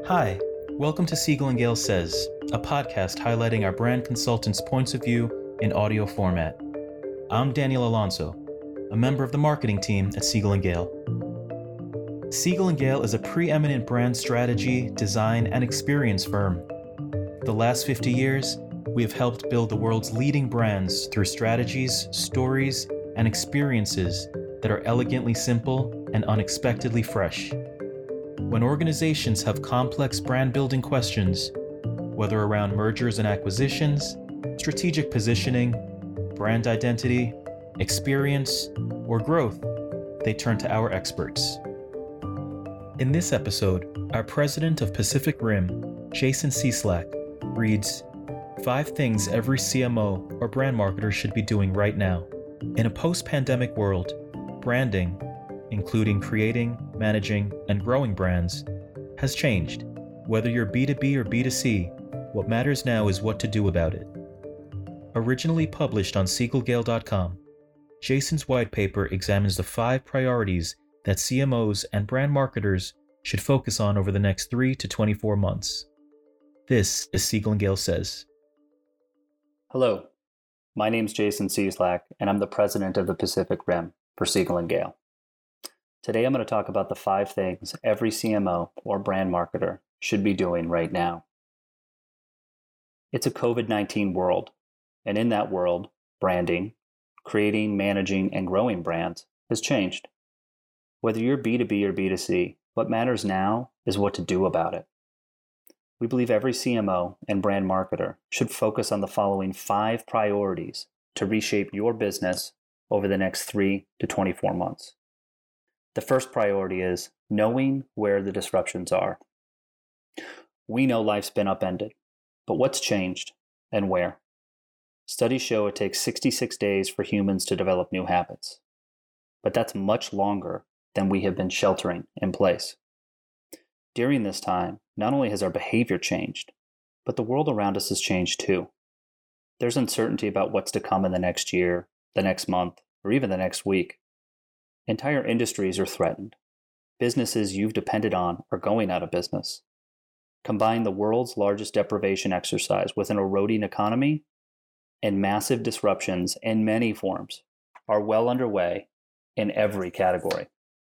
Hi, welcome to Siegel and Gale Says, a podcast highlighting our brand consultants' points of view in audio format. I'm Daniel Alonso, a member of the marketing team at Siegel and Gale. Siegel and Gale is a preeminent brand strategy, design, and experience firm. The last 50 years, we have helped build the world's leading brands through strategies, stories, and experiences that are elegantly simple and unexpectedly fresh. When organizations have complex brand building questions, whether around mergers and acquisitions, strategic positioning, brand identity, experience, or growth, they turn to our experts. In this episode, our president of Pacific Rim, Jason Cieslak, reads 5 things every CMO or brand marketer should be doing right now. In a post-pandemic world, branding, including creating, managing, and growing brands, has changed. Whether you're B2B or B2C, what matters now is what to do about it. Originally published on SiegelGale.com, Jason's white paper examines the 5 priorities that CMOs and brand marketers should focus on over the next 3 to 24 months. This is Siegel and Gale Says. Hello, my name's Jason Cieslak, and I'm the president of the Pacific Rim for Siegel and Gale. Today I'm going to talk about the 5 things every CMO or brand marketer should be doing right now. It's a COVID-19 world, and in that world, branding, creating, managing, and growing brands has changed. Whether you're B2B or B2C, what matters now is what to do about it. We believe every CMO and brand marketer should focus on the following 5 priorities to reshape your business over the next 3 to 24 months. The first priority is knowing where the disruptions are. We know life's been upended, but what's changed and where? Studies show it takes 66 days for humans to develop new habits, but that's much longer than we have been sheltering in place. During this time, not only has our behavior changed, but the world around us has changed too. There's uncertainty about what's to come in the next year, the next month, or even the next week. Entire industries are threatened. Businesses you've depended on are going out of business. Combine the world's largest deprivation exercise with an eroding economy, and massive disruptions in many forms are well underway in every category.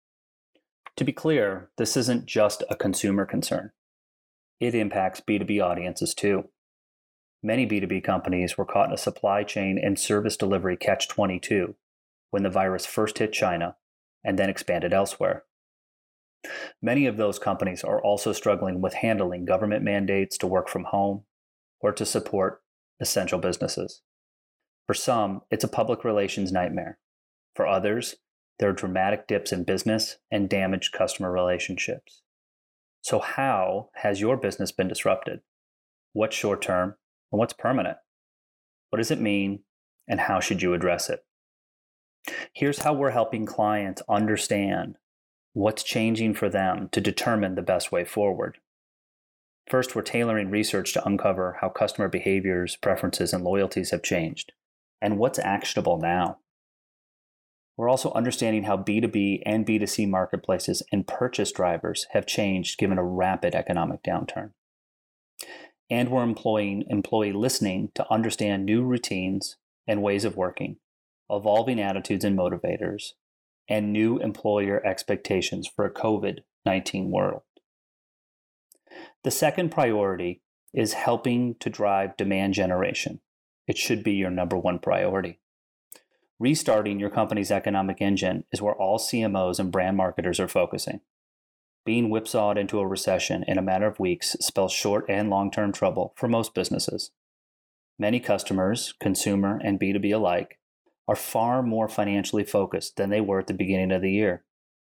To be clear, this isn't just a consumer concern. It impacts B2B audiences too. Many B2B companies were caught in a supply chain and service delivery catch-22 when the virus first hit China and then expanded elsewhere. Many of those companies are also struggling with handling government mandates to work from home or to support essential businesses. For some, it's a public relations nightmare. For others, there are dramatic dips in business and damaged customer relationships. So how has your business been disrupted? What's short-term and what's permanent? What does it mean and how should you address it? Here's how we're helping clients understand what's changing for them to determine the best way forward. First, we're tailoring research to uncover how customer behaviors, preferences, and loyalties have changed, and what's actionable now. We're also understanding how B2B and B2C marketplaces and purchase drivers have changed given a rapid economic downturn. And we're employing employee listening to understand new routines and ways of working, evolving attitudes and motivators, and new employer expectations for a COVID-19 world. The second priority is helping to drive demand generation. It should be your number 1 priority. Restarting your company's economic engine is where all CMOs and brand marketers are focusing. Being whipsawed into a recession in a matter of weeks spells short and long-term trouble for most businesses. Many customers, consumer and B2B alike, are far more financially focused than they were at the beginning of the year.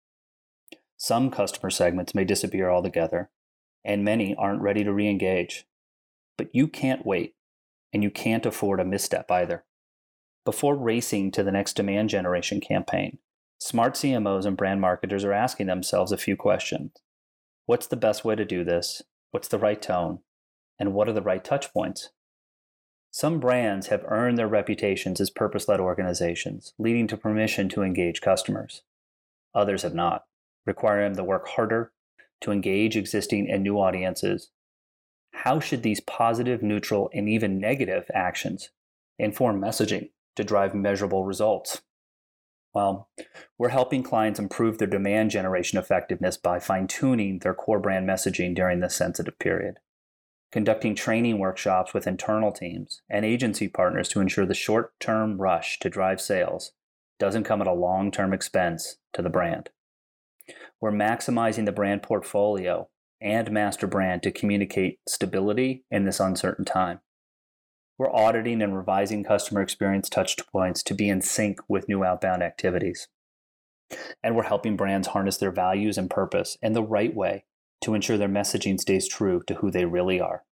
Some customer segments may disappear altogether, and many aren't ready to re-engage. But you can't wait, and you can't afford a misstep either. Before racing to the next demand generation campaign, smart CMOs and brand marketers are asking themselves a few questions. What's the best way to do this? What's the right tone? And what are the right touch points? Some brands have earned their reputations as purpose-led organizations, leading to permission to engage customers. Others have not, requiring them to work harder to engage existing and new audiences, how should these positive, neutral, and even negative actions inform messaging to drive measurable results? Well, we're helping clients improve their demand generation effectiveness by fine-tuning their core brand messaging during this sensitive period, conducting training workshops with internal teams and agency partners to ensure the short-term rush to drive sales doesn't come at a long-term expense to the brand. We're maximizing the brand portfolio and master brand to communicate stability in this uncertain time. We're auditing and revising customer experience touchpoints to be in sync with new outbound activities. And we're helping brands harness their values and purpose in the right way to ensure their messaging stays true to who they really are.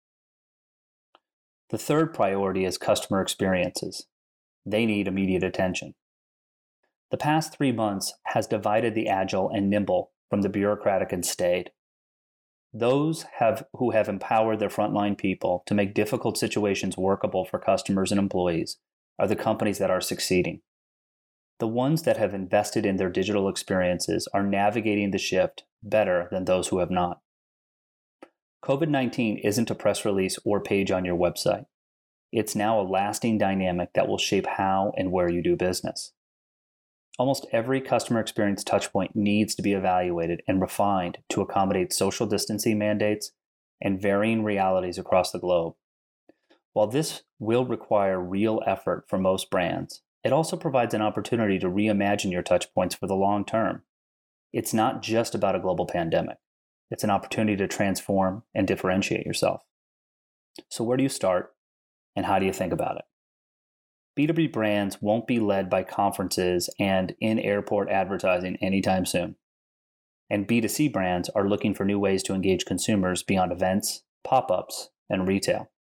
The third priority is customer experiences. They need immediate attention. The past 3 months has divided the agile and nimble from the bureaucratic and staid. Those who have empowered their frontline people to make difficult situations workable for customers and employees are the companies that are succeeding. The ones that have invested in their digital experiences are navigating the shift better than those who have not. COVID-19 isn't a press release or page on your website. It's now a lasting dynamic that will shape how and where you do business. Almost every customer experience touchpoint needs to be evaluated and refined to accommodate social distancing mandates and varying realities across the globe. While this will require real effort for most brands, it also provides an opportunity to reimagine your touchpoints for the long term. It's not just about a global pandemic. It's an opportunity to transform and differentiate yourself. So where do you start, and how do you think about it? B2B brands won't be led by conferences and in-airport advertising anytime soon. And B2C brands are looking for new ways to engage consumers beyond events, pop-ups, and retail.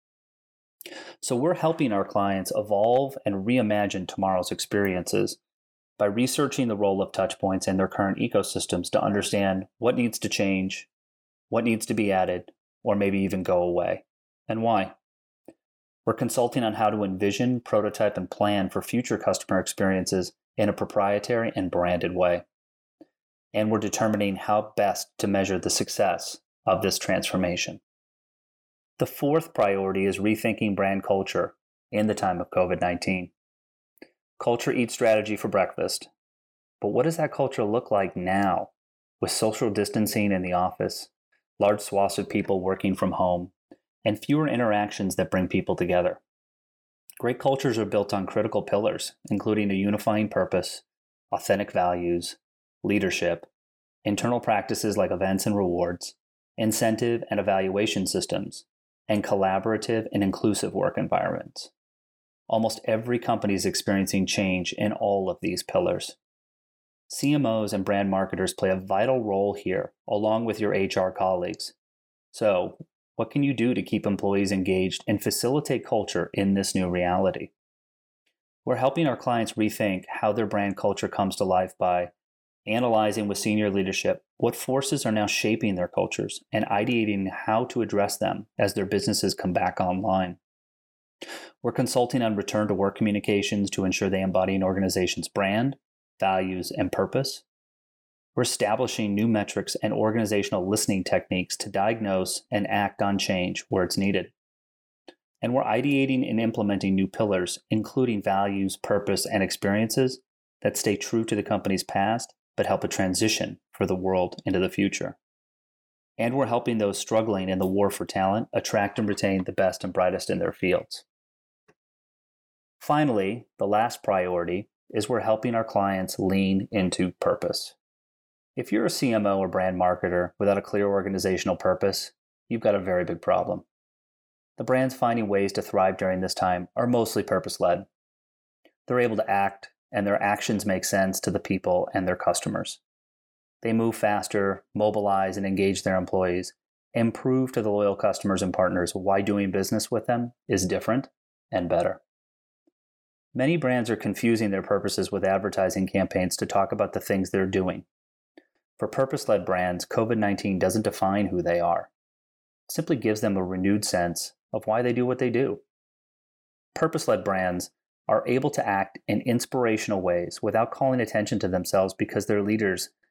So we're helping our clients evolve and reimagine tomorrow's experiences by researching the role of touchpoints in their current ecosystems to understand what needs to change, what needs to be added, or maybe even go away, and why. We're consulting on how to envision, prototype, and plan for future customer experiences in a proprietary and branded way. And we're determining how best to measure the success of this transformation. The fourth priority is rethinking brand culture in the time of COVID-19. Culture eats strategy for breakfast. But what does that culture look like now, with social distancing in the office, large swaths of people working from home, and fewer interactions that bring people together? Great cultures are built on critical pillars, including a unifying purpose, authentic values, leadership, internal practices like events and rewards, incentive and evaluation systems, and collaborative and inclusive work environments. Almost every company is experiencing change in all of these pillars. CMOs and brand marketers play a vital role here, along with your HR colleagues. So, what can you do to keep employees engaged and facilitate culture in this new reality? We're helping our clients rethink how their brand culture comes to life by analyzing with senior leadership what forces are now shaping their cultures and ideating how to address them as their businesses come back online. We're consulting on return to work communications to ensure they embody an organization's brand, values, and purpose. We're establishing new metrics and organizational listening techniques to diagnose and act on change where it's needed. And we're ideating and implementing new pillars, including values, purpose, and experiences that stay true to the company's past, but help a transition for the world into the future. And we're helping those struggling in the war for talent attract and retain the best and brightest in their fields. Finally, the last priority is we're helping our clients lean into purpose. If you're a CMO or brand marketer without a clear organizational purpose, you've got a very big problem. The brands finding ways to thrive during this time are mostly purpose-led. They're able to act, and their actions make sense to the people and their customers. They move faster, mobilize and engage their employees, and prove to the loyal customers and partners why doing business with them is different and better. Many brands are confusing their purposes with advertising campaigns to talk about the things they're doing. For purpose-led brands, COVID-19 doesn't define who they are. It simply gives them a renewed sense of why they do what they do. Purpose-led brands are able to act in inspirational ways without calling attention to themselves because their leaders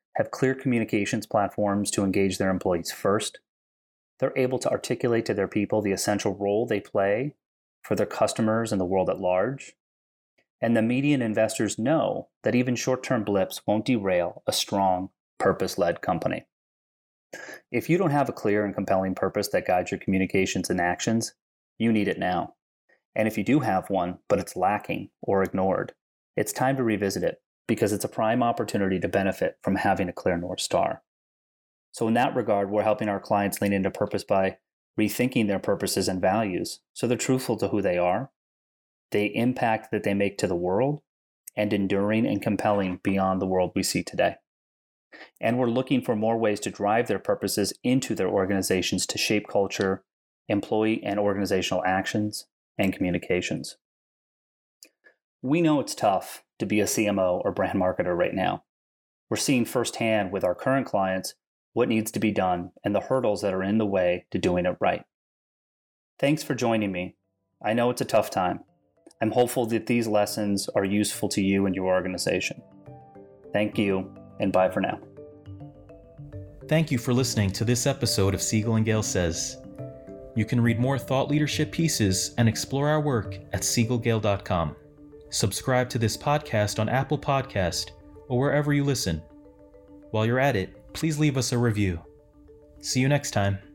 have clear communications platforms to engage their employees first. They're able to articulate to their people the essential role they play for their customers and the world at large. And the median investors know that even short-term blips won't derail a strong, purpose-led company. If you don't have a clear and compelling purpose that guides your communications and actions, you need it now. And if you do have one, but it's lacking or ignored, it's time to revisit it because it's a prime opportunity to benefit from having a clear North Star. So in that regard, we're helping our clients lean into purpose by rethinking their purposes and values so they're truthful to who they are, the impact that they make to the world, and enduring and compelling beyond the world we see today. And we're looking for more ways to drive their purposes into their organizations to shape culture, employee and organizational actions, and communications. We know it's tough to be a CMO or brand marketer right now. We're seeing firsthand with our current clients what needs to be done and the hurdles that are in the way to doing it right. Thanks for joining me. I know it's a tough time. I'm hopeful that these lessons are useful to you and your organization. Thank you, and bye for now. Thank you for listening to this episode of Siegel & Gale Says. You can read more thought leadership pieces and explore our work at siegelgale.com. Subscribe to this podcast on Apple Podcast or wherever you listen. While you're at it, please leave us a review. See you next time.